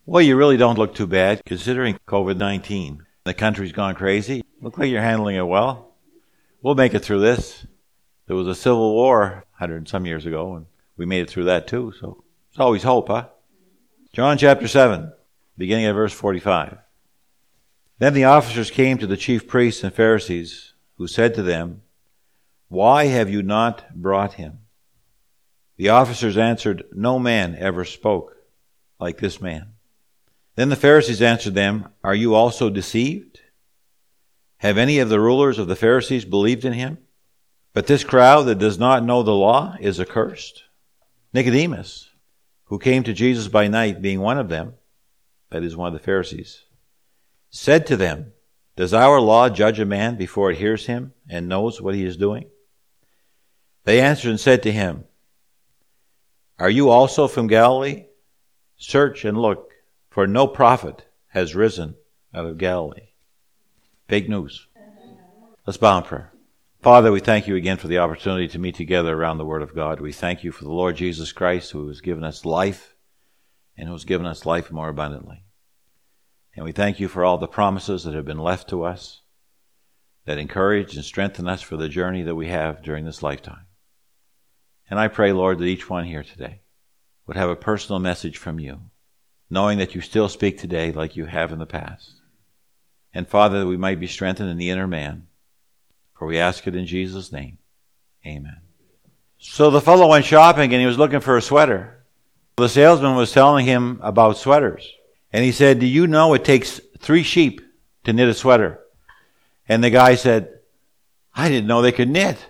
Well, you really don't look too bad considering COVID-19. The country's gone crazy. Look like you're handling it well. We'll make it through this. There was a civil war 100 and some years ago, and we made it through that too, so there's always hope, huh? John chapter 7, beginning at verse 45. Then the officers came to the chief priests and Pharisees, who said to them, "Why have you not brought him?" The officers answered, "No man ever spoke like this man." Then the Pharisees answered them, "Are you also deceived? Have any of the rulers of the Pharisees believed in him? But this crowd that does not know the law is accursed." Nicodemus, who came to Jesus by night, being one of them, that is, one of the Pharisees, said to them, "Does our law judge a man before it hears him and knows what he is doing?" They answered and said to him, "Are you also from Galilee? Search and look, for no prophet has risen out of Galilee." Fake news. Let's bow in prayer. Father, we thank you again for the opportunity to meet together around the Word of God. We thank you for the Lord Jesus Christ, who has given us life and who has given us life more abundantly. And we thank you for all the promises that have been left to us that encourage and strengthen us for the journey that we have during this lifetime. And I pray, Lord, that each one here today would have a personal message from you, knowing that you still speak today like you have in the past. And Father, that we might be strengthened in the inner man. For we ask it in Jesus' name. Amen. So the fellow went shopping and he was looking for a sweater. The salesman was telling him about sweaters. And he said, "Do you know it takes 3 sheep to knit a sweater?" And the guy said, "I didn't know they could knit."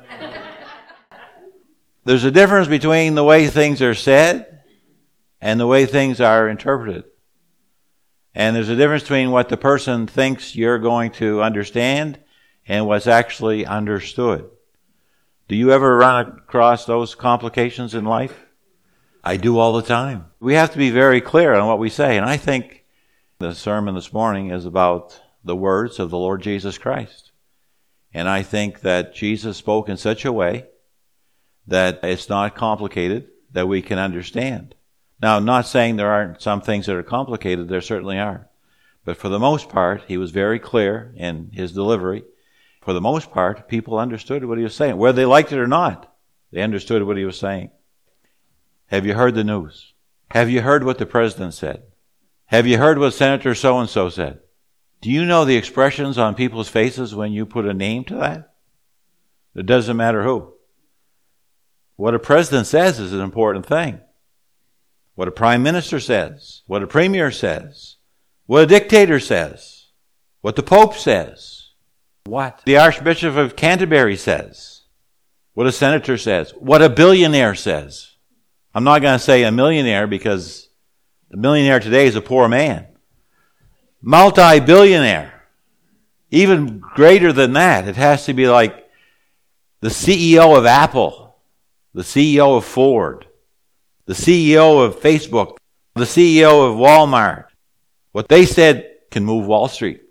There's a difference between the way things are said and the way things are interpreted. And there's a difference between what the person thinks you're going to understand and what's actually understood. Do you ever run across those complications in life? I do all the time. We have to be very clear on what we say. And I think the sermon this morning is about the words of the Lord Jesus Christ. And I think that Jesus spoke in such a way that it's not complicated, that we can understand. Now, I'm not saying there aren't some things that are complicated. There certainly are. But for the most part, he was very clear in his delivery. For the most part, people understood what he was saying. Whether they liked it or not, they understood what he was saying. Have you heard the news? Have you heard what the president said? Have you heard what Senator so-and-so said? Do you know the expressions on people's faces when you put a name to that? It doesn't matter who. What a president says is an important thing. What a prime minister says, what a premier says, what a dictator says, what the Pope says, what the Archbishop of Canterbury says, what a senator says, what a billionaire says. I'm not going to say a millionaire because the millionaire today is a poor man. Multi-billionaire. Even greater than that. It has to be like the CEO of Apple, the CEO of Ford, the CEO of Facebook, the CEO of Walmart. What they said can move Wall Street.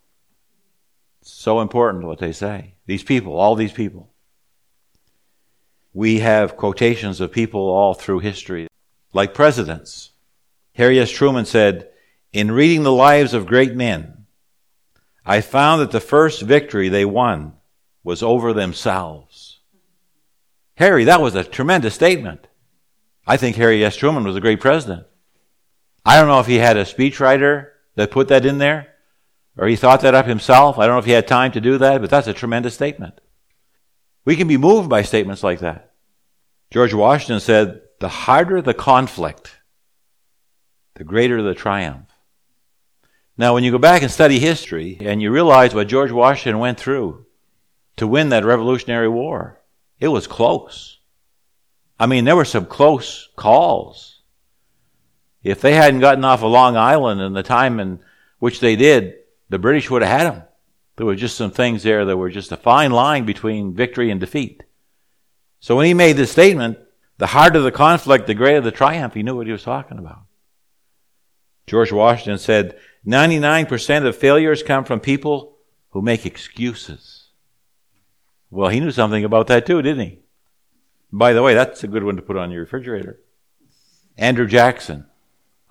So important what they say. These people, all these people. We have quotations of people all through history, like presidents. Harry S. Truman said, "In reading the lives of great men, I found that the first victory they won was over themselves." Harry, that was a tremendous statement. I think Harry S. Truman was a great president. I don't know if he had a speechwriter that put that in there, or he thought that up himself. I don't know if he had time to do that, but that's a tremendous statement. We can be moved by statements like that. George Washington said, "The harder the conflict, the greater the triumph." Now, when you go back and study history, and you realize what George Washington went through to win that Revolutionary War, it was close. I mean, there were some close calls. If they hadn't gotten off of Long Island in the time in which they did, the British would have had them. There were just some things there that were just a fine line between victory and defeat. So when he made this statement, the harder the conflict, the greater the triumph, he knew what he was talking about. George Washington said, 99% of failures come from people who make excuses. Well, he knew something about that too, didn't he? By the way, that's a good one to put on your refrigerator. Andrew Jackson,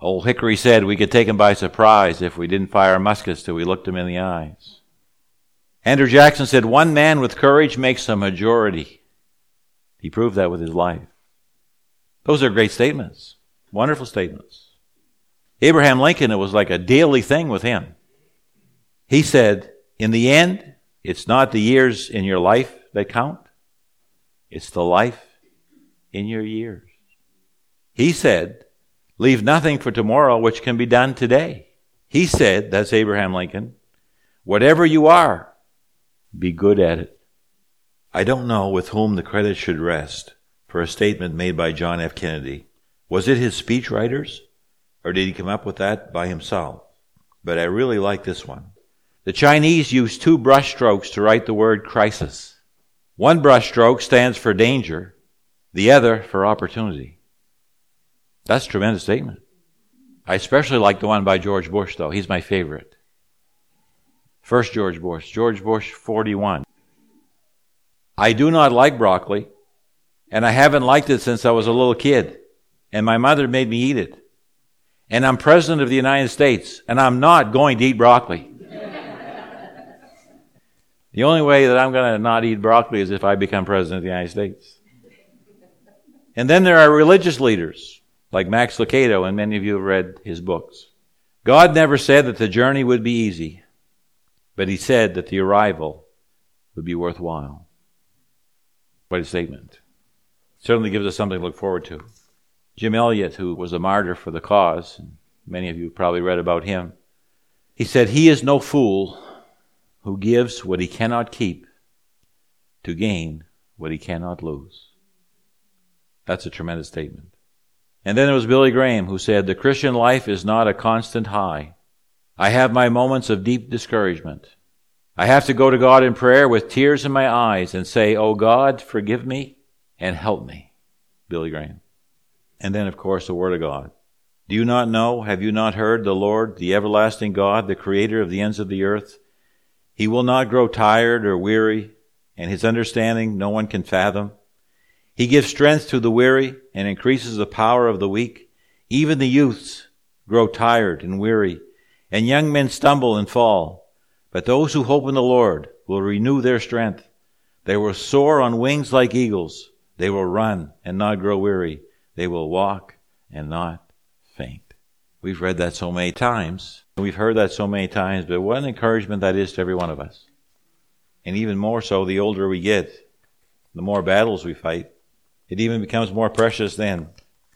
Old Hickory said we could take him by surprise if we didn't fire muskets till we looked him in the eyes. Andrew Jackson said, one man with courage makes a majority. He proved that with his life. Those are great statements. Wonderful statements. Abraham Lincoln, it was like a daily thing with him. He said, in the end, it's not the years in your life that count. It's the life in your years. He said, leave nothing for tomorrow which can be done today. He said, that's Abraham Lincoln, whatever you are, be good at it. I don't know with whom the credit should rest for a statement made by John F. Kennedy. Was it his speechwriters, or did he come up with that by himself? But I really like this one. The Chinese use 2 brush strokes to write the word crisis. One brush stroke stands for danger, the other for opportunity. That's a tremendous statement. I especially like the one by George Bush, though. He's my favorite. First George Bush 41. I do not like broccoli, and I haven't liked it since I was a little kid, and my mother made me eat it. And I'm president of the United States, and I'm not going to eat broccoli. The only way that I'm going to not eat broccoli is if I become president of the United States. And then there are religious leaders, like Max Lucado, and many of you have read his books. God never said that the journey would be easy, but he said that the arrival would be worthwhile. Quite a statement. Certainly gives us something to look forward to. Jim Elliot, who was a martyr for the cause, and many of you probably read about him, he said, he is no fool who gives what he cannot keep to gain what he cannot lose. That's a tremendous statement. And then there was Billy Graham, who said, the Christian life is not a constant high. I have my moments of deep discouragement. I have to go to God in prayer with tears in my eyes and say, oh God, forgive me and help me. Billy Graham. And then, of course, the Word of God. Do you not know, have you not heard, the Lord, the everlasting God, the creator of the ends of the earth? He will not grow tired or weary, and his understanding no one can fathom. He gives strength to the weary and increases the power of the weak. Even the youths grow tired and weary, and young men stumble and fall. But those who hope in the Lord will renew their strength. They will soar on wings like eagles. They will run and not grow weary. They will walk and not faint. We've read that so many times. We've heard that so many times, but what an encouragement that is to every one of us. And even more so, the older we get, the more battles we fight, it even becomes more precious then.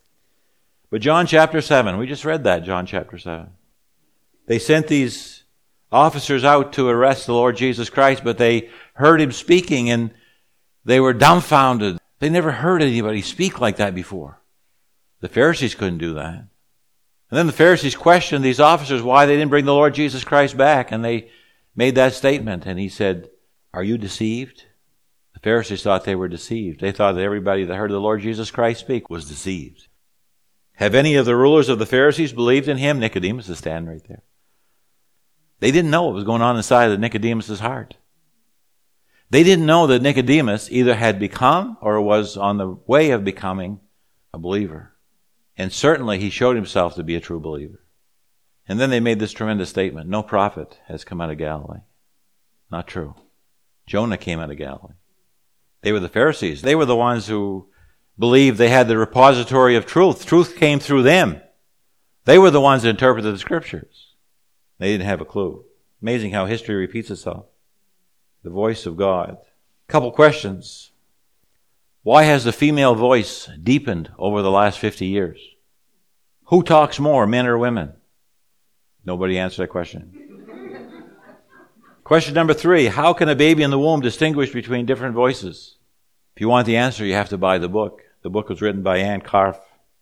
But John chapter 7, we just read that, John chapter 7. They sent these officers out to arrest the Lord Jesus Christ, but they heard him speaking and they were dumbfounded. They never heard anybody speak like that before. The Pharisees couldn't do that. And then the Pharisees questioned these officers why they didn't bring the Lord Jesus Christ back, and they made that statement, and he said, are you deceived? The Pharisees thought they were deceived. They thought that everybody that heard the Lord Jesus Christ speak was deceived. Have any of the rulers of the Pharisees believed in him? Nicodemus is standing right there. They didn't know what was going on inside of Nicodemus' heart. They didn't know that Nicodemus either had become or was on the way of becoming a believer. And certainly he showed himself to be a true believer. And then they made this tremendous statement, no prophet has come out of Galilee. Not true. Jonah came out of Galilee. They were the Pharisees. They were the ones who believed they had the repository of truth. Truth came through them. They were the ones that interpreted the Scriptures. They didn't have a clue. Amazing how history repeats itself. The voice of God. Couple questions. Why has the female voice deepened over the last 50 years? Who talks more, men or women? Nobody answered that question. Question number 3, how can a baby in the womb distinguish between different voices? If you want the answer, you have to buy the book. The book was written by Anne Carf.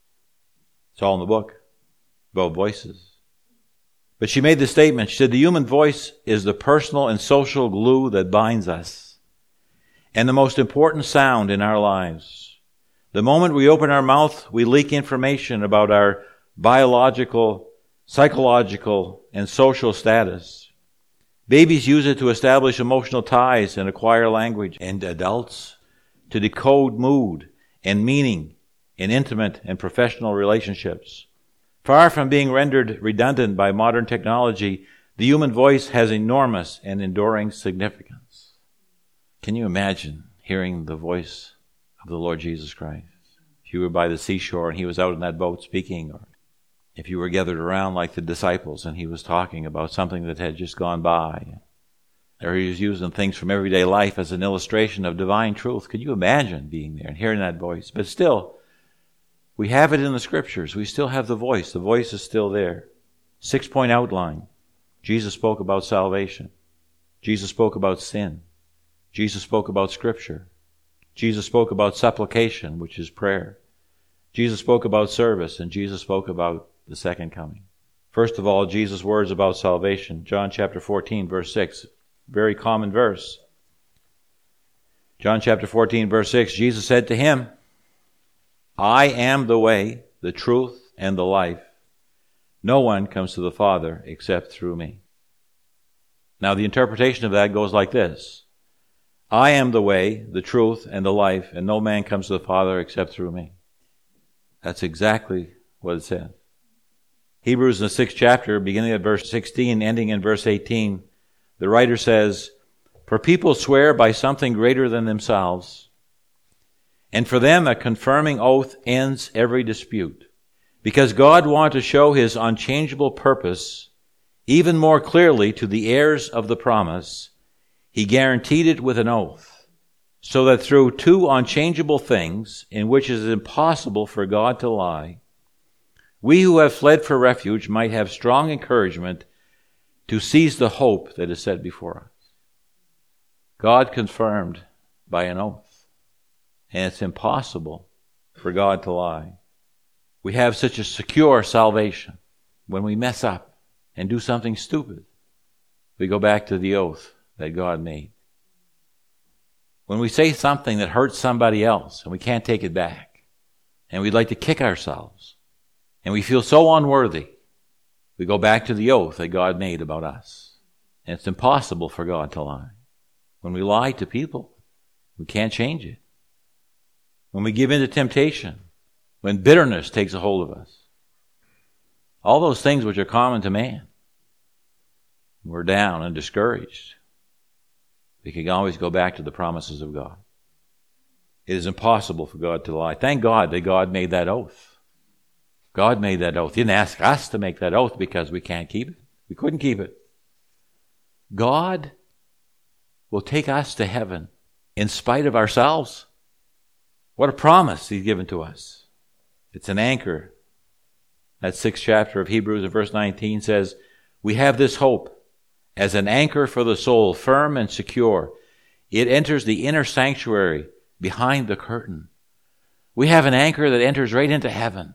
It's all in the book about voices. But she made the statement, she said, the human voice is the personal and social glue that binds us, and the most important sound in our lives. The moment we open our mouth, we leak information about our biological, psychological, and social status. Babies use it to establish emotional ties and acquire language, and adults to decode mood and meaning in intimate and professional relationships. Far from being rendered redundant by modern technology, the human voice has enormous and enduring significance. Can you imagine hearing the voice of the Lord Jesus Christ? If you were by the seashore and he was out in that boat speaking, or if you were gathered around like the disciples and he was talking about something that had just gone by, or he was using things from everyday life as an illustration of divine truth. Could you imagine being there and hearing that voice? But still, we have it in the Scriptures. We still have the voice. The voice is still there. 6-point outline. Jesus spoke about salvation. Jesus spoke about sin. Jesus spoke about Scripture. Jesus spoke about supplication, which is prayer. Jesus spoke about service, and Jesus spoke about the second coming. First of all, Jesus' words about salvation. John chapter 14, verse 6. Very common verse. John chapter 14, verse 6. Jesus said to him, I am the way, the truth, and the life. No one comes to the Father except through me. Now the interpretation of that goes like this. I am the way, the truth, and the life, and no man comes to the Father except through me. That's exactly what it says. Hebrews in the 6th chapter, beginning at verse 16, ending in verse 18, the writer says, For people swear by something greater than themselves, and for them a confirming oath ends every dispute. Because God wanted to show his unchangeable purpose even more clearly to the heirs of the promise, he guaranteed it with an oath, so that through two unchangeable things, in which it is impossible for God to lie, we who have fled for refuge might have strong encouragement to seize the hope that is set before us. God confirmed by an oath, and it's impossible for God to lie. We have such a secure salvation. When we mess up and do something stupid, we go back to the oath that God made. When we say something that hurts somebody else and we can't take it back, and we'd like to kick ourselves, and we feel so unworthy, we go back to the oath that God made about us. And it's impossible for God to lie. When we lie to people, we can't change it. When we give in to temptation, when bitterness takes a hold of us, all those things which are common to man, we're down and discouraged, we can always go back to the promises of God. It is impossible for God to lie. Thank God that God made that oath. God made that oath. He didn't ask us to make that oath because we can't keep it. We couldn't keep it. God will take us to heaven in spite of ourselves. What a promise he's given to us. It's an anchor. That 6th chapter of Hebrews in verse 19 says, we have this hope as an anchor for the soul, firm and secure. It enters the inner sanctuary behind the curtain. We have an anchor that enters right into heaven.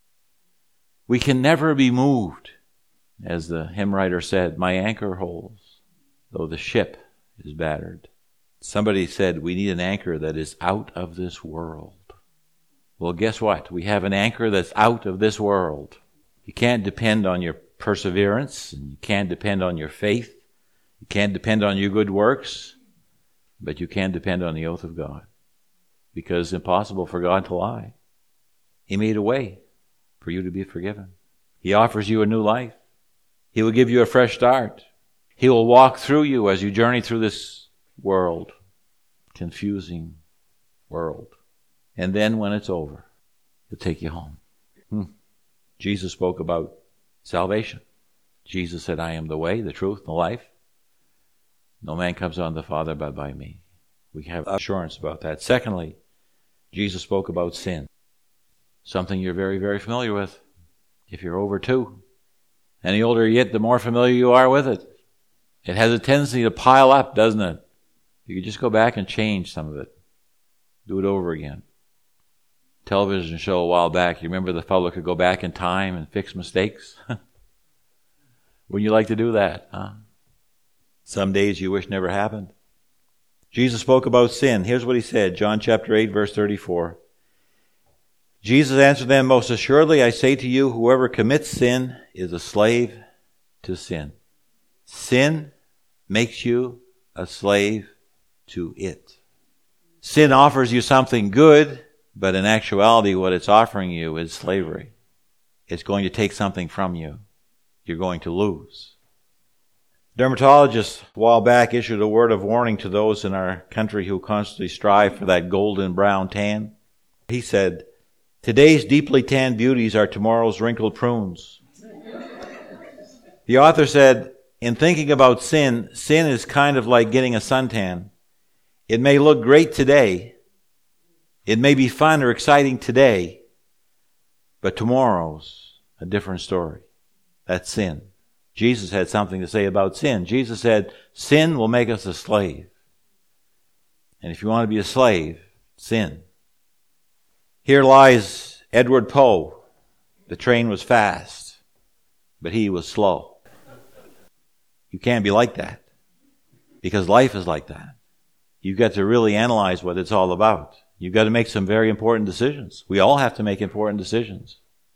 We can never be moved. As the hymn writer said, my anchor holds, though the ship is battered. Somebody said we need an anchor that is out of this world. Well, guess what? We have an anchor that's out of this world. You can't depend on your perseverance, and you can't depend on your faith. You can't depend on your good works, but you can depend on the oath of God, because it's impossible for God to lie. He made a way for you to be forgiven. He offers you a new life. He will give you a fresh start. He will walk through you as you journey through this world, confusing world. And then when it's over, he'll take you home. Jesus spoke about salvation. Jesus said, I am the way, the truth, and the life. No man comes on the Father but by me. We have assurance about that. Secondly, Jesus spoke about sin. Something you're very, very familiar with. If you're over 2. And the older you get, the more familiar you are with it. It has a tendency to pile up, doesn't it? You can just go back and change some of it. Do it over again. Television show a while back, you remember the fellow could go back in time and fix mistakes? Wouldn't you like to do that? Huh? Some days you wish never happened. Jesus spoke about sin. Here's what he said, John chapter 8, verse 34. Jesus answered them, most assuredly I say to you, whoever commits sin is a slave to sin. Sin makes you a slave to it. Sin offers you something good, but in actuality what it's offering you is slavery. it's going to take something from you. You're going to lose. Dermatologist a while back issued a word of warning to those in our country who constantly strive for that golden brown tan. He said, "Today's deeply tanned beauties are tomorrow's wrinkled prunes." The author said, in thinking about sin is kind of like getting a suntan. It may look great today. It may be fun or exciting today, but tomorrow's a different story. That's sin. Jesus had something to say about sin. Jesus said, sin will make us a slave. And if you want to be a slave, sin. Here lies Edward Poe. The train was fast, but he was slow. You can't be like that, because life is like that. You've got to really analyze what it's all about. You've got to make some very important decisions. We all have to make important decisions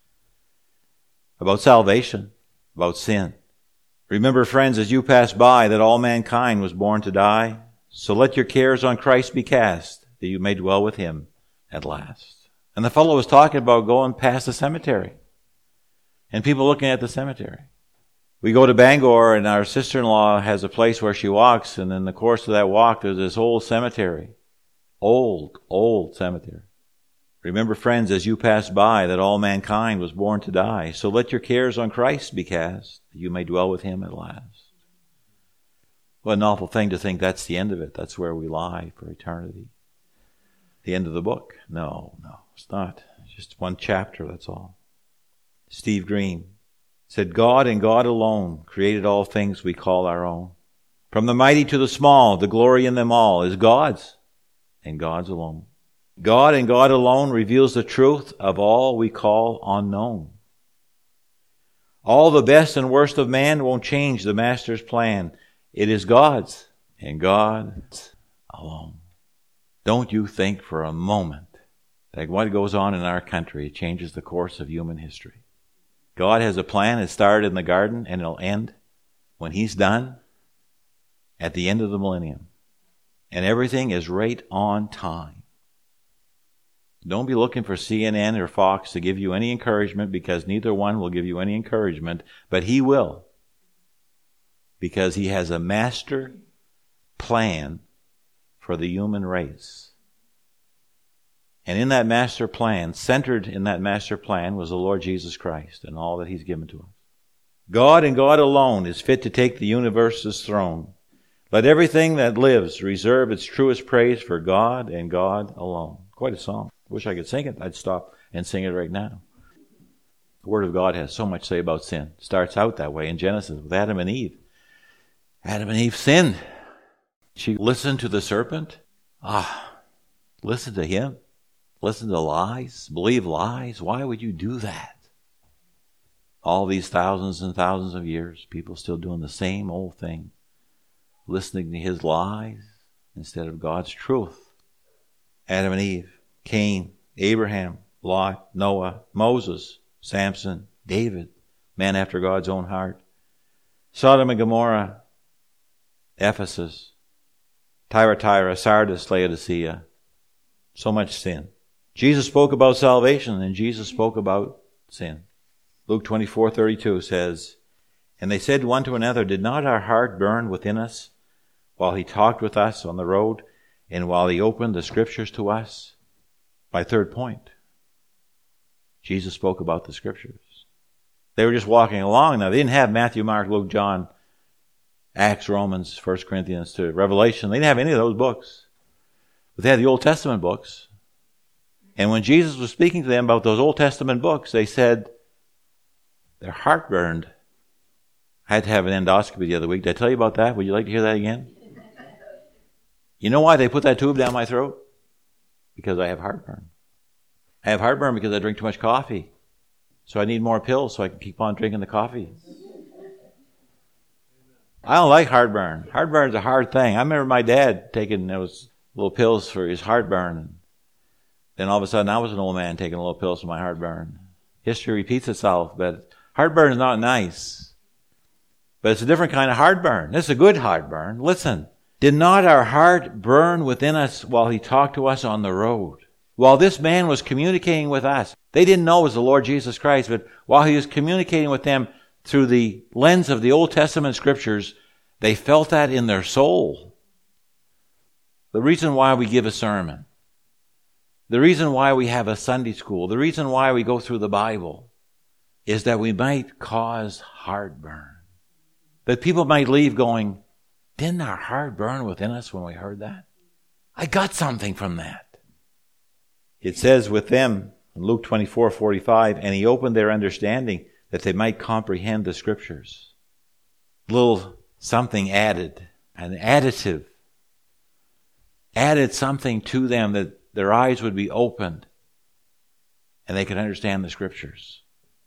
about salvation, about sin. Remember, friends, as you pass by, that all mankind was born to die. So let your cares on Christ be cast, that you may dwell with him at last. And the fellow was talking about going past the cemetery and people looking at the cemetery. We go to Bangor, and our sister-in-law has a place where she walks, and in the course of that walk, there's this old cemetery. Old cemetery. Remember, friends, as you pass by, that all mankind was born to die. So let your cares on Christ be cast, that you may dwell with him at last. What an awful thing to think that's the end of it. That's where we lie for eternity. The end of the book. No, it's not. It's just one chapter, that's all. Steve Green said, God and God alone created all things we call our own. From the mighty to the small, the glory in them all is God's, and God's alone. God and God alone reveals the truth of all we call unknown. All the best and worst of man won't change the Master's plan. It is God's, and God's alone. Don't you think for a moment that what goes on in our country changes the course of human history. God has a plan. It started in the garden, and it'll end when he's done at the end of the millennium. And everything is right on time. Don't be looking for CNN or Fox to give you any encouragement, because neither one will give you any encouragement, but he will. Because he has a master plan for the human race. And in that master plan, centered in that master plan, was the Lord Jesus Christ and all that he's given to us. God and God alone is fit to take the universe's throne. Let everything that lives reserve its truest praise for God and God alone. Quite a song. Wish I could sing it. I'd stop and sing it right now. The Word of God has so much to say about sin. It starts out that way in Genesis with Adam and Eve. Adam and Eve sinned. She listened to the serpent. Listen to him. Listen to lies. Believe lies. Why would you do that? All these thousands and thousands of years, people still doing the same old thing. Listening to his lies instead of God's truth. Adam and Eve, Cain, Abraham, Lot, Noah, Moses, Samson, David, man after God's own heart. Sodom and Gomorrah, Ephesus, Thyatira, Sardis, Laodicea. So much sin. Jesus spoke about salvation, and Jesus spoke about sin. Luke 24:32 says, And they said one to another, Did not our heart burn within us while he talked with us on the road, and while he opened the scriptures to us? My third point. Jesus spoke about the scriptures. They were just walking along. Now, they didn't have Matthew, Mark, Luke, John, Acts, Romans, 1 Corinthians to Revelation. They didn't have any of those books. But they had the Old Testament books. And when Jesus was speaking to them about those Old Testament books, they said their heart burned. I had to have an endoscopy the other week. Did I tell you about that? Would you like to hear that again? You know why they put that tube down my throat? Because I have heartburn. I have heartburn because I drink too much coffee. So I need more pills so I can keep on drinking the coffee. I don't like heartburn. Heartburn's a hard thing. I remember my dad taking those little pills for his heartburn. Then all of a sudden I was an old man taking little pills for my heartburn. History repeats itself, but heartburn is not nice. But it's a different kind of heartburn. This is a good heartburn. Listen. Did not our heart burn within us while he talked to us on the road? While this man was communicating with us, they didn't know it was the Lord Jesus Christ, but while he was communicating with them through the lens of the Old Testament scriptures, they felt that in their soul. The reason why we give a sermon, the reason why we have a Sunday school, the reason why we go through the Bible is that we might cause heartburn. That people might leave going, didn't our heart burn within us when we heard that? I got something from that. It says with them in Luke 24:45, and he opened their understanding that they might comprehend the scriptures. Little something added, an additive, added something to them that their eyes would be opened and they could understand the scriptures.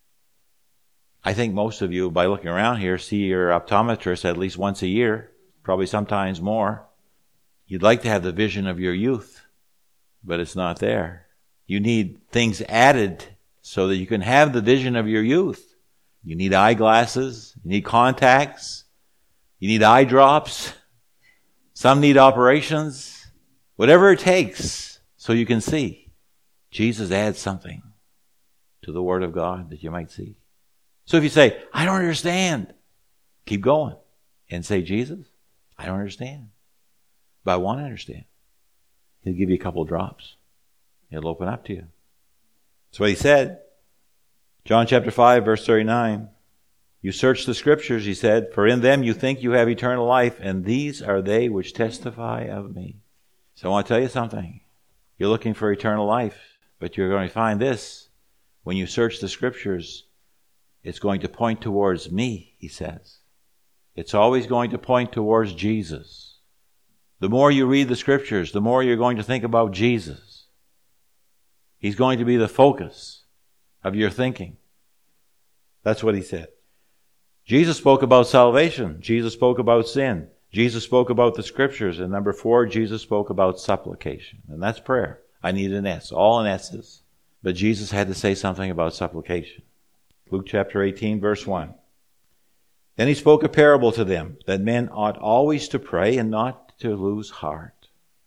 I think most of you, by looking around here, see your optometrist at least once a year, probably sometimes more. You'd like to have the vision of your youth, but it's not there. You need things added so that you can have the vision of your youth. You need eyeglasses, you need contacts, you need eye drops. Some need operations. Whatever it takes so you can see. Jesus adds something to the Word of God that you might see. So if you say, I don't understand, keep going and say, Jesus, I don't understand, but I want to understand. He'll give you a couple of drops. It'll open up to you. That's what he said. John chapter 5, verse 39. You search the scriptures, he said, for in them you think you have eternal life, and these are they which testify of me. So I want to tell you something. You're looking for eternal life, but you're going to find this. When you search the scriptures, it's going to point towards me, he says. It's always going to point towards Jesus. The more you read the scriptures, the more you're going to think about Jesus. He's going to be the focus of your thinking. That's what he said. Jesus spoke about salvation. Jesus spoke about sin. Jesus spoke about the scriptures. And number 4, Jesus spoke about supplication. And that's prayer. I need an S. All in S's. But Jesus had to say something about supplication. Luke chapter 18, verse 1. Then he spoke a parable to them, that men ought always to pray and not to lose heart.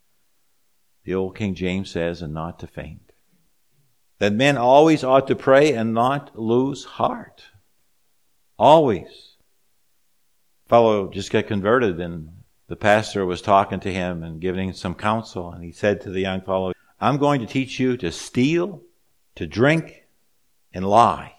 The old King James says, and not to faint. That men always ought to pray and not lose heart. Always. Fellow just got converted, and the pastor was talking to him and giving him some counsel, and he said to the young fellow, I'm going to teach you to steal, to drink, and lie.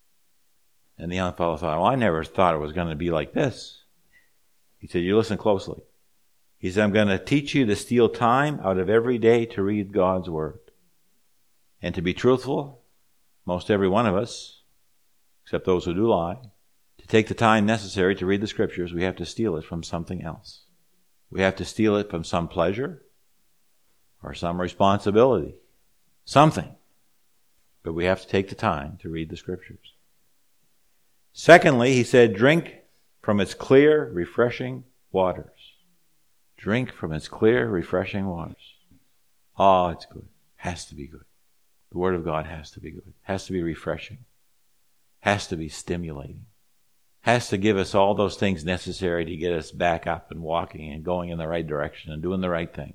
And the young fellow thought, well, I never thought it was going to be like this. He said, you listen closely. He said, I'm going to teach you to steal time out of every day to read God's Word. And to be truthful, most every one of us, except those who do lie, to take the time necessary to read the Scriptures, we have to steal it from something else. We have to steal it from some pleasure or some responsibility. Something. But we have to take the time to read the Scriptures. Secondly, he said, drink from its clear, refreshing waters. Drink from its clear, refreshing waters. Oh, it's good. Has to be good. The Word of God has to be good. Has to be refreshing. Has to be stimulating. Has to give us all those things necessary to get us back up and walking and going in the right direction and doing the right thing.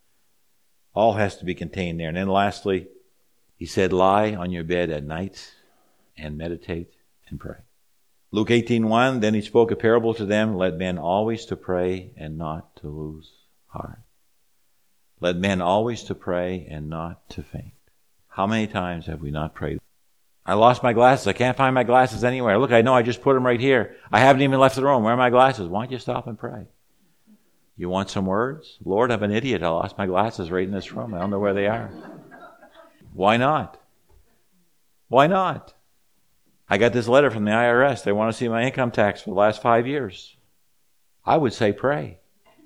All has to be contained there. And then lastly, he said, lie on your bed at night and meditate and pray. Luke 18:1, then he spoke a parable to them, let men always to pray and not to lose heart. Let men always to pray and not to faint. How many times have we not prayed? I lost my glasses. I can't find my glasses anywhere. Look, I know I just put them right here. I haven't even left the room. Where are my glasses? Why don't you stop and pray? You want some words? Lord, I'm an idiot. I lost my glasses right in this room. I don't know where they are. Why not? Why not? I got this letter from the IRS. They want to see my income tax for the last 5 years. I would say pray.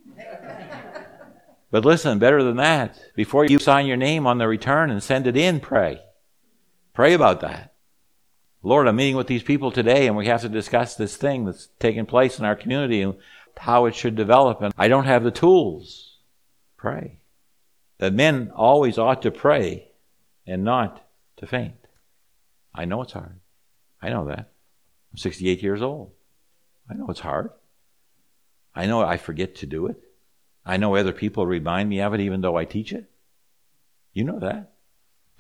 But listen, better than that, before you sign your name on the return and send it in, pray. Pray about that. Lord, I'm meeting with these people today, and we have to discuss this thing that's taking place in our community and how it should develop, and I don't have the tools. Pray. That men always ought to pray and not to faint. I know it's hard. I know that. I'm 68 years old. I know it's hard. I know I forget to do it. I know other people remind me of it even though I teach it. You know that.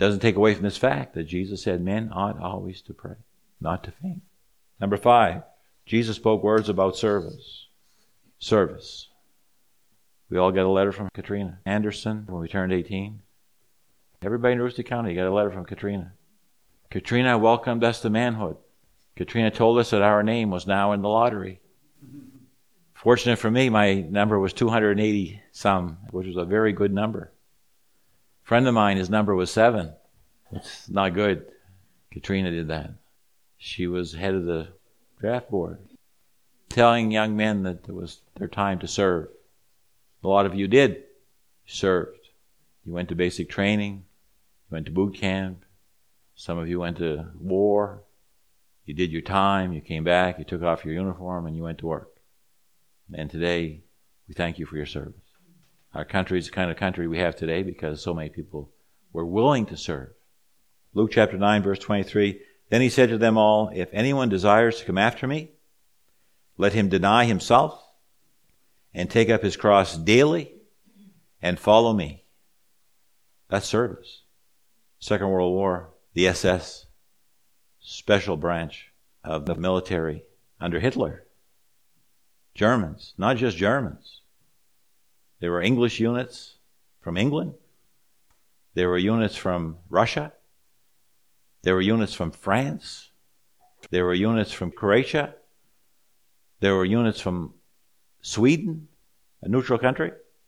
Doesn't take away from this fact that Jesus said men ought always to pray, not to faint. Number 5, Jesus spoke words about service. Service. We all got a letter from Katrina Anderson when we turned 18. Everybody in Aroostook County got a letter from Katrina. Katrina welcomed us to manhood. Katrina told us that our name was now in the lottery. Fortunate for me, my number was 280 some, which was a very good number. A friend of mine, his number was 7. It's not good. Katrina did that. She was head of the draft board, telling young men that it was their time to serve. A lot of you did. You served. You went to basic training. You went to boot camp. Some of you went to war. You did your time. You came back. You took off your uniform and you went to work. And today, we thank you for your service. Our country is the kind of country we have today because so many people were willing to serve. Luke chapter 9, verse 23, Then he said to them all, If anyone desires to come after me, let him deny himself and take up his cross daily and follow me. That's service. Second World War, the SS, special branch of the military under Hitler. Germans, not just Germans. There were English units from England. There were units from Russia. There were units from France. There were units from Croatia. There were units from Sweden, a neutral country.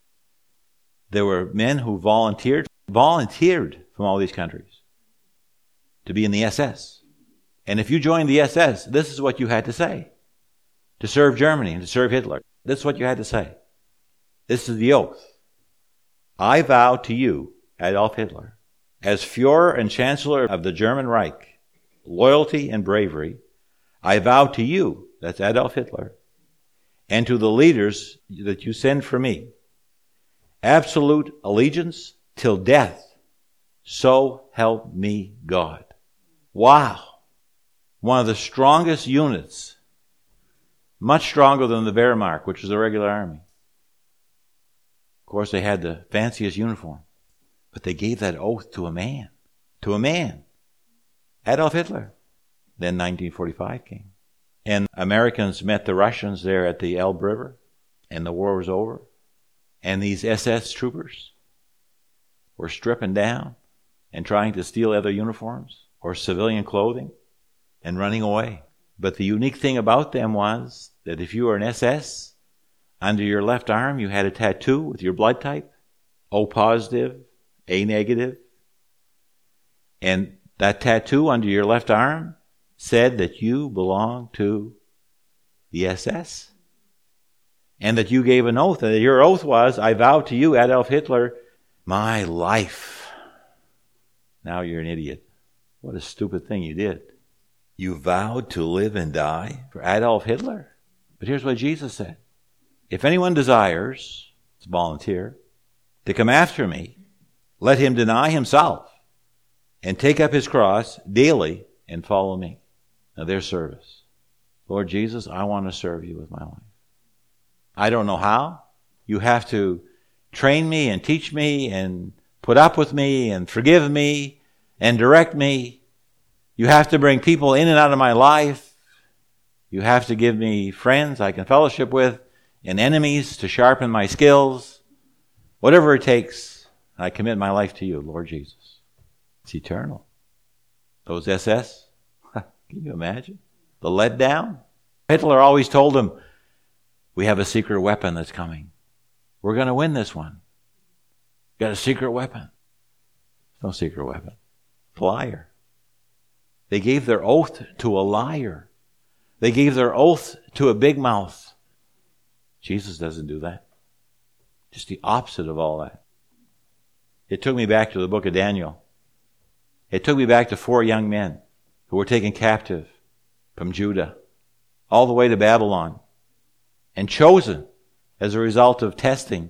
There were men who volunteered from all these countries to be in the SS. And if you joined the SS, this is what you had to say. To serve Germany and to serve Hitler. This is what you had to say. This is the oath. I vow to you, Adolf Hitler, as Führer and Chancellor of the German Reich, loyalty and bravery, I vow to you, that's Adolf Hitler, and to the leaders that you send for me, absolute allegiance till death, so help me God. Wow. One of the strongest units, much stronger than the Wehrmacht, which was the regular army. Of course, they had the fanciest uniform, but they gave that oath to a man. To a man. Adolf Hitler. Then 1945 came. And Americans met the Russians there at the Elbe River, and the war was over. And these SS troopers were stripping down and trying to steal other uniforms or civilian clothing and running away. But the unique thing about them was that if you were an SS, under your left arm you had a tattoo with your blood type, O positive, A negative. And that tattoo under your left arm said that you belong to the SS. And that you gave an oath, and that your oath was, I vow to you, Adolf Hitler, my life. Now you're an idiot. What a stupid thing you did. You vowed to live and die for Adolf Hitler. But here's what Jesus said. If anyone desires, it's volunteer, to come after me, let him deny himself and take up his cross daily and follow me. Now there's service. Lord Jesus, I want to serve you with my life. I don't know how. You have to train me and teach me and put up with me and forgive me and direct me. You have to bring people in and out of my life. You have to give me friends I can fellowship with and enemies to sharpen my skills. Whatever it takes, I commit my life to you, Lord Jesus. It's eternal. Those SS, can you imagine? The letdown. Hitler always told them, we have a secret weapon that's coming. We're going to win this one. Got a secret weapon. No secret weapon. It's a liar. They gave their oath to a liar. They gave their oath to a big mouth. Jesus doesn't do that. Just the opposite of all that. It took me back to the book of Daniel. It took me back to 4 young men who were taken captive from Judah all the way to Babylon and chosen as a result of testing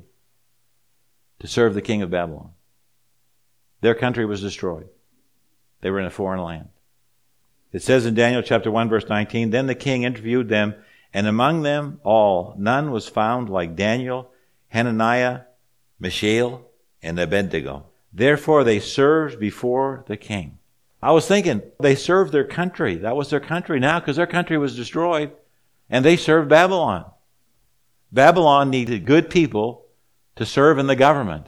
to serve the king of Babylon. Their country was destroyed. They were in a foreign land. It says in Daniel chapter 1 verse 19, Then the king interviewed them, and among them all none was found like Daniel, Hananiah, Mishael, and Abednego. Therefore they served before the king. I was thinking, they served their country. That was their country now because their country was destroyed. And they served Babylon. Babylon needed good people to serve in the government.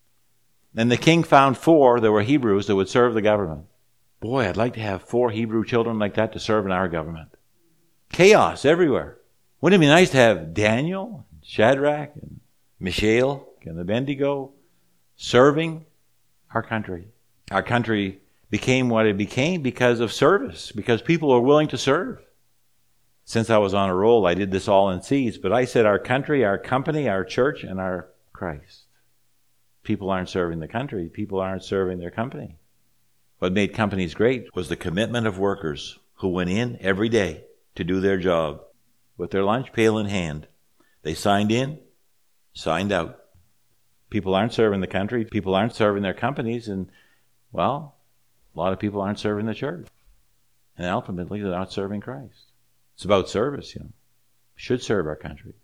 And the king found 4 that were Hebrews that would serve the government. Boy, I'd like to have 4 Hebrew children like that to serve in our government. Chaos everywhere. Wouldn't it be nice to have Daniel, Shadrach, and Mishael, and Abednego serving our country? Our country became what it became because of service, because people are willing to serve. Since I was on a roll, I did this all in C's, but I said our country, our company, our church, and our Christ. People aren't serving the country. People aren't serving their company. What made companies great was the commitment of workers who went in every day to do their job with their lunch pail in hand. They signed in, signed out. People aren't serving the country. People aren't serving their companies. And, well, a lot of people aren't serving the church. And ultimately, they're not serving Christ. It's about service, We should serve our country.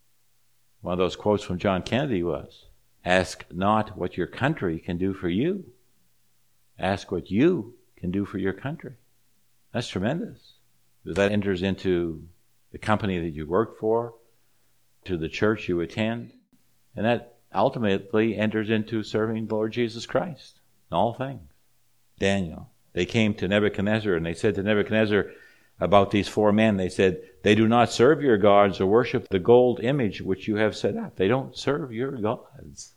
One of those quotes from John Kennedy was, ask not what your country can do for you. Ask what you can do for your country. That's tremendous. That enters into the company that you work for, to the church you attend, and that ultimately enters into serving the Lord Jesus Christ in all things. Daniel, they came to Nebuchadnezzar and they said to Nebuchadnezzar about these 4 men, they said, they do not serve your gods or worship the gold image which you have set up. They don't serve your gods.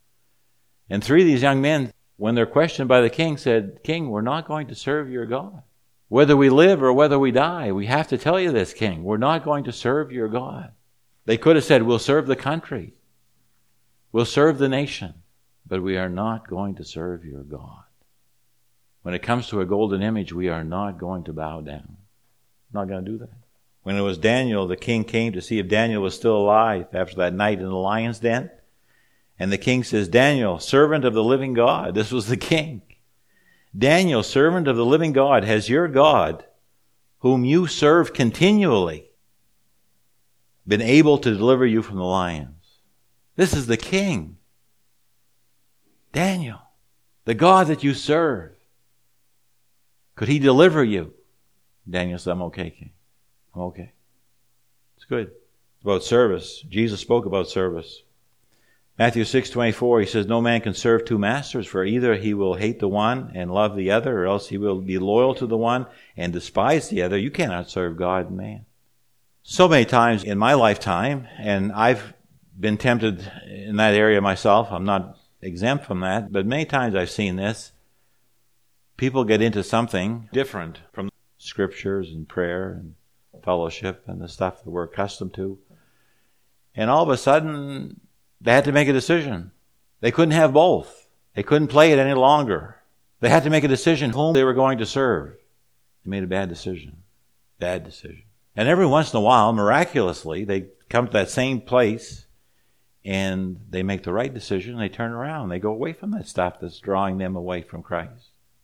And 3 of these young men, when they're questioned by the king, said, King, we're not going to serve your God. Whether we live or whether we die, we have to tell you this, King. We're not going to serve your God. They could have said, we'll serve the country. We'll serve the nation. But we are not going to serve your God. When it comes to a golden image, we are not going to bow down. We're not going to do that. When it was Daniel, the king came to see if Daniel was still alive after that night in the lion's den. And the king says, Daniel, servant of the living God. This was the king. Daniel, servant of the living God, has your God, whom you serve continually, been able to deliver you from the lions? This is the king. Daniel, the God that you serve. Could he deliver you? Daniel said, I'm okay, king. I'm okay. It's good. It's about service. Jesus spoke about service. Matthew 6:24, he says, no man can serve 2 masters, for either he will hate the one and love the other, or else he will be loyal to the one and despise the other. You cannot serve God and man. So many times in my lifetime, and I've been tempted in that area myself, I'm not exempt from that, but many times I've seen this. People get into something different from scriptures and prayer and fellowship and the stuff that we're accustomed to. And all of a sudden, they had to make a decision. They couldn't have both. They couldn't play it any longer. They had to make a decision whom they were going to serve. They made a bad decision. Bad decision. And every once in a while, miraculously, they come to that same place and they make the right decision. They turn around. They go away from that stuff that's drawing them away from Christ.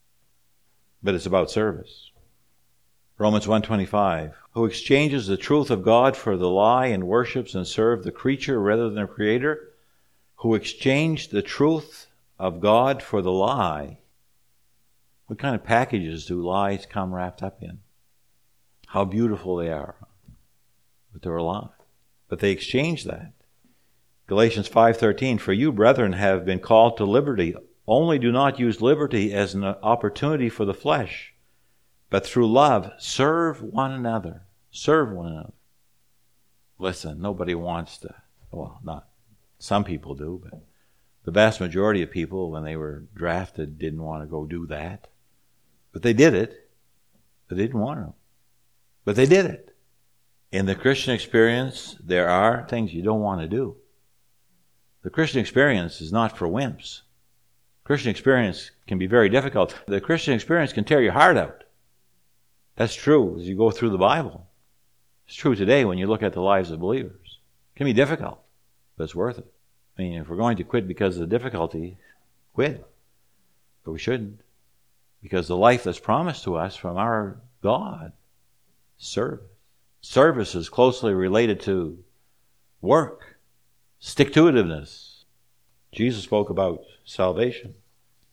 But it's about service. Romans 1:25, who exchanges the truth of God for the lie and worships and serves the creature rather than the Creator, who exchanged the truth of God for the lie. What kind of packages do lies come wrapped up in? How beautiful they are. But they're a lie. But they exchanged that. Galatians 5:13, for you, brethren, have been called to liberty. Only do not use liberty as an opportunity for the flesh, but through love, serve one another. Serve one another. Listen, nobody wants to, well, not some people do, but the vast majority of people, when they were drafted, didn't want to go do that. But they did it. They didn't want to. But they did it. In the Christian experience, there are things you don't want to do. The Christian experience is not for wimps. Christian experience can be very difficult. The Christian experience can tear your heart out. That's true as you go through the Bible. It's true today when you look at the lives of believers. It can be difficult, but it's worth it. I mean, if we're going to quit because of the difficulty, quit. But we shouldn't. Because the life that's promised to us from our God, service. Service is closely related to work, stick-to-itiveness. Jesus spoke about salvation.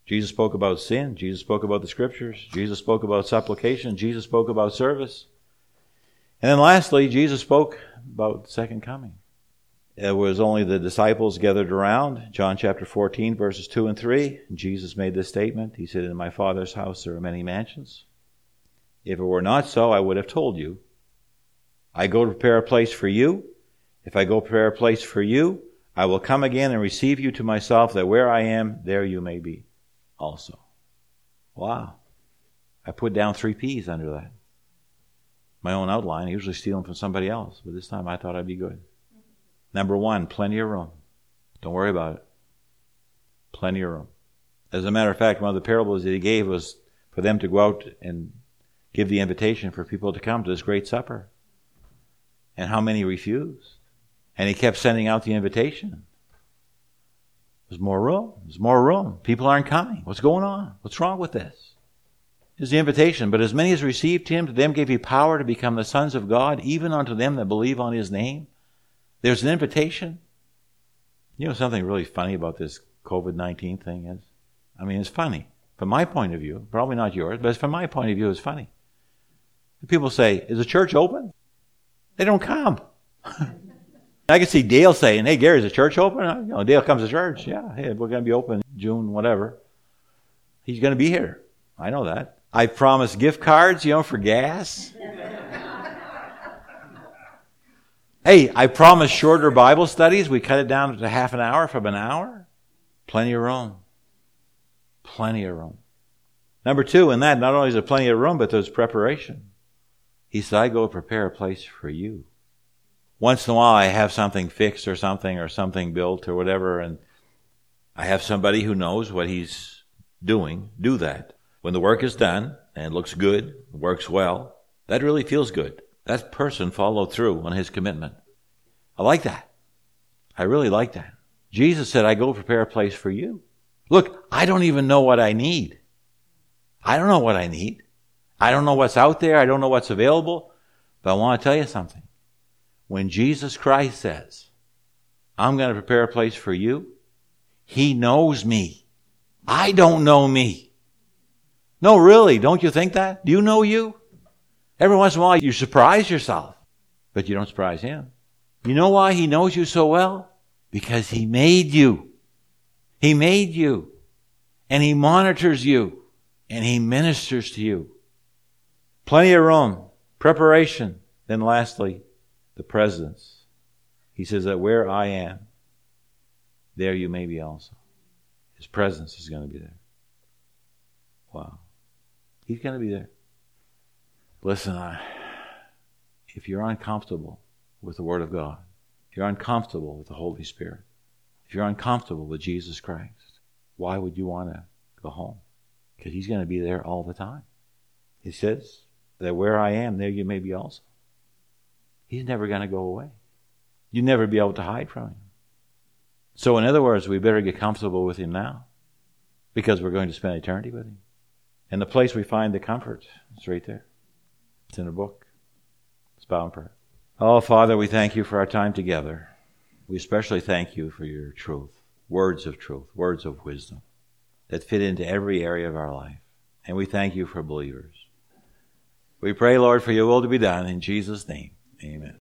Jesus spoke about sin. Jesus spoke about the Scriptures. Jesus spoke about supplication. Jesus spoke about service. And then lastly, Jesus spoke about the second coming. It was only the disciples gathered around. John chapter 14, verses 2 and 3. Jesus made this statement. He said, "In my Father's house there are many mansions. If it were not so, I would have told you. I go to prepare a place for you. If I go prepare a place for you, I will come again and receive you to myself, that where I am, there you may be also." Wow. I put down 3 P's under that. My own outline. I usually steal them from somebody else, but this time I thought I'd be good. Number 1, plenty of room. Don't worry about it. Plenty of room. As a matter of fact, one of the parables that he gave was for them to go out and give the invitation for people to come to this great supper. And how many refused? And he kept sending out the invitation. There's more room. There's more room. People aren't coming. What's going on? What's wrong with this? Here's the invitation. "But as many as received him, to them gave he power to become the sons of God, even unto them that believe on his name." There's an invitation. You know something really funny about this COVID-19 thing is? I mean, it's funny. From my point of view, probably not yours, but from my point of view, it's funny. People say, "Is the church open?" They don't come. I can see Dale saying, "Hey, Gary, is the church open?" Dale comes to church. "Yeah, hey, we're going to be open June, whatever." He's going to be here. I know that. I promised gift cards, for gas. Hey, I promised shorter Bible studies. We cut it down to half an hour from an hour. Plenty of room. Plenty of room. Number 2, in that, not only is there plenty of room, but there's preparation. He said, "I go prepare a place for you." Once in a while, I have something fixed or something built or whatever, and I have somebody who knows what he's doing do that. When the work is done and it looks good, works well, that really feels good. That person followed through on his commitment. I like that. I really like that. Jesus said, "I go prepare a place for you." Look, I don't even know what I need. I don't know what I need. I don't know what's out there. I don't know what's available. But I want to tell you something. When Jesus Christ says, "I'm going to prepare a place for you," he knows me. I don't know me. No, really, don't you think that? Do you know you? Every once in a while you surprise yourself, but you don't surprise him. You know why he knows you so well? Because he made you. He made you. And he monitors you. And he ministers to you. Plenty of room. Preparation. Then lastly, the presence. He says that where I am, there you may be also. His presence is going to be there. Wow. He's going to be there. Listen, if you're uncomfortable with the Word of God, if you're uncomfortable with the Holy Spirit, if you're uncomfortable with Jesus Christ, why would you want to go home? Because he's going to be there all the time. He says that where I am, there you may be also. He's never going to go away. You'll never be able to hide from him. So in other words, we better get comfortable with him now, because we're going to spend eternity with him. And the place we find the comfort is right there. It's in the book. Let's bow in prayer. Oh, Father, we thank you for our time together. We especially thank you for your truth, words of wisdom that fit into every area of our life. And we thank you for believers. We pray, Lord, for your will to be done. In Jesus' name, amen.